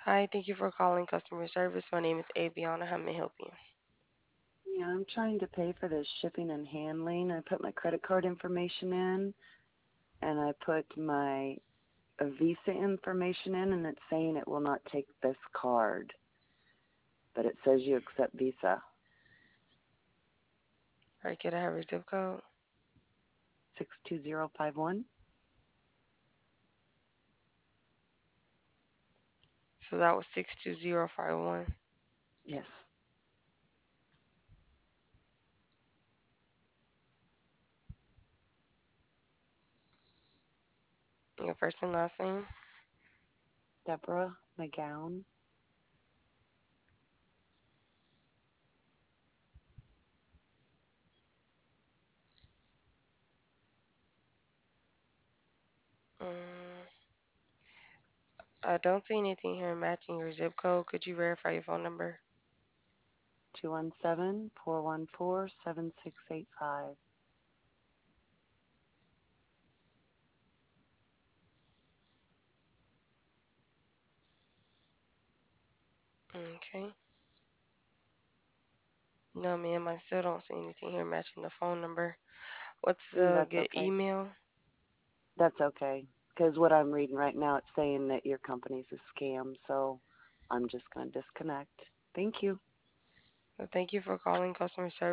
Hi, thank you for calling customer service. My name is Aviana. How may I help you? Yeah, I'm trying to pay for this shipping and handling. I put my credit card information in and I put my Visa information in and it's saying it will not take this card, but it says you accept Visa. All right, can I have your zip code? 62051? So that was 62051. Yes. Your first and last name? Deborah McGowan. Mm, I don't see anything here matching your zip code. Could you verify your phone number? 217-414-7685. Okay. No, ma'am, I still don't see anything here matching the phone number. What's a That's good okay. email? That's okay. Because what I'm reading right now, it's saying that your company's a scam, so I'm just going to disconnect. Thank you. Thank you for calling customer service.